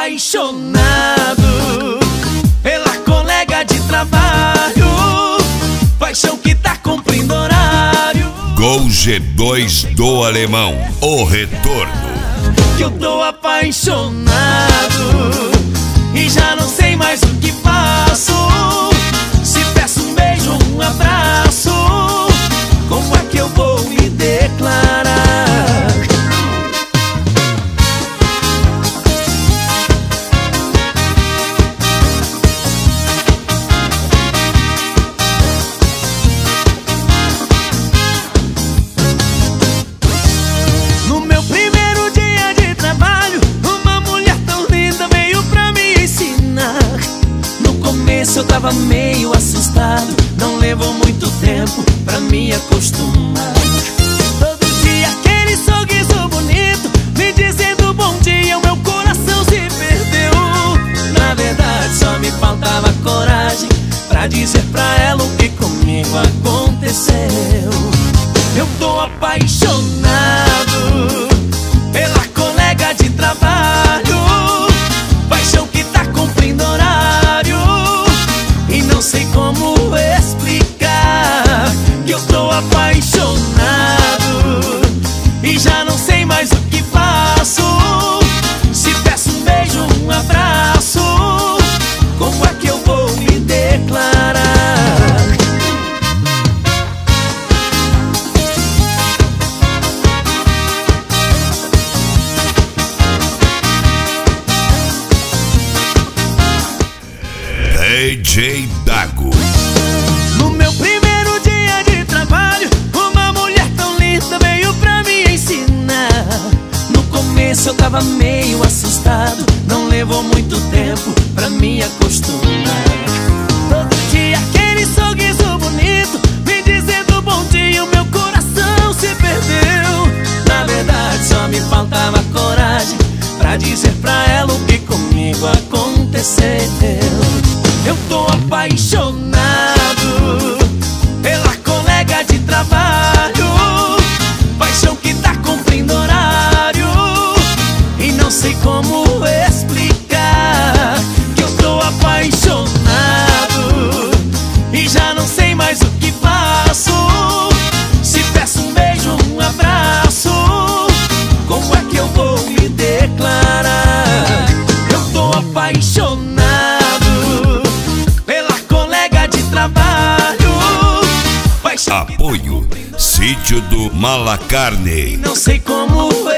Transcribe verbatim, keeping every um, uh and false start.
apaixonado pela colega de trabalho, paixão que tá cumprindo horário. Gol G dois do Alemão, o retorno. Que eu tô apaixonado e já não sei mais o que faço. Se peço um beijo, um abraço, como é que eu vou me declarar? No meu primeiro dia de trabalho, uma mulher tão linda veio pra me ensinar. No começo eu tava meio assustado, não levou muito tempo pra me acostumar. Todo dia aquele sorriso bonito, me dizendo bom dia, o meu coração se perdeu. Na verdade só me faltava coragem pra dizer pra ela o que comigo aconteceu. Eu tô apaixonado pela colega de trabalho, paixão que tá cumprindo horário, e não sei como explicar que eu tô apaixonado e já não sei mais o que faço. Se peço um beijo, um abraço, como é que eu vou me declarar? D J Dago. No meu primeiro dia de trabalho, uma mulher tão linda veio pra me ensinar. No começo eu tava meio assustado, não levou muito tempo pra me acostumar. Todo dia aquele sorriso bonito, me dizendo bom dia, o meu coração se perdeu. Na verdade só me faltava coragem pra dizer pra ela o que comigo aconteceu. Eu tô apaixonado pela colega de trabalho, paixão que tá cumprindo horário, e não sei como explicar que eu tô apaixonado e já não sei mais o que faço. Se peço um beijo, um abraço, como é que eu vou me declarar? Eu tô apaixonado trabalho, apoio Sítio do Malacarne. não sei como